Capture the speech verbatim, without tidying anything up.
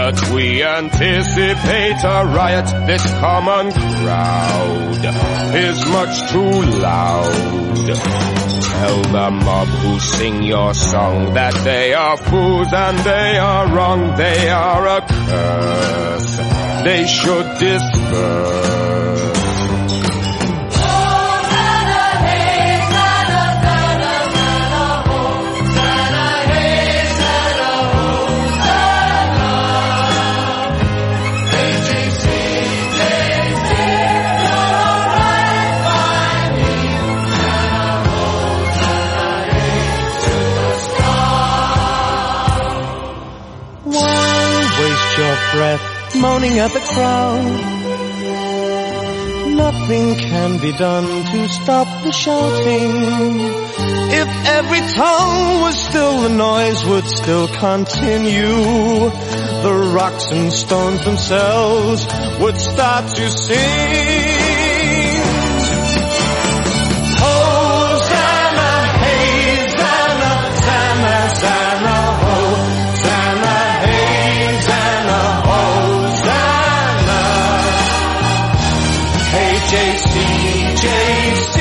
but we anticipate a riot. This common crowd is much too loud. Tell the mob who sing your song that they are fools and they are wrong. They are a curse. They should disperse. Your breath moaning at the crowd. Nothing can be done to stop the shouting. If every tongue was still, the noise would still continue. The rocks and stones themselves would start to sing. Hosanna, hey, Zanna, Zanna, Zanna, Hosanna, hey, Zanna, Hosanna. Hey, J C, J C.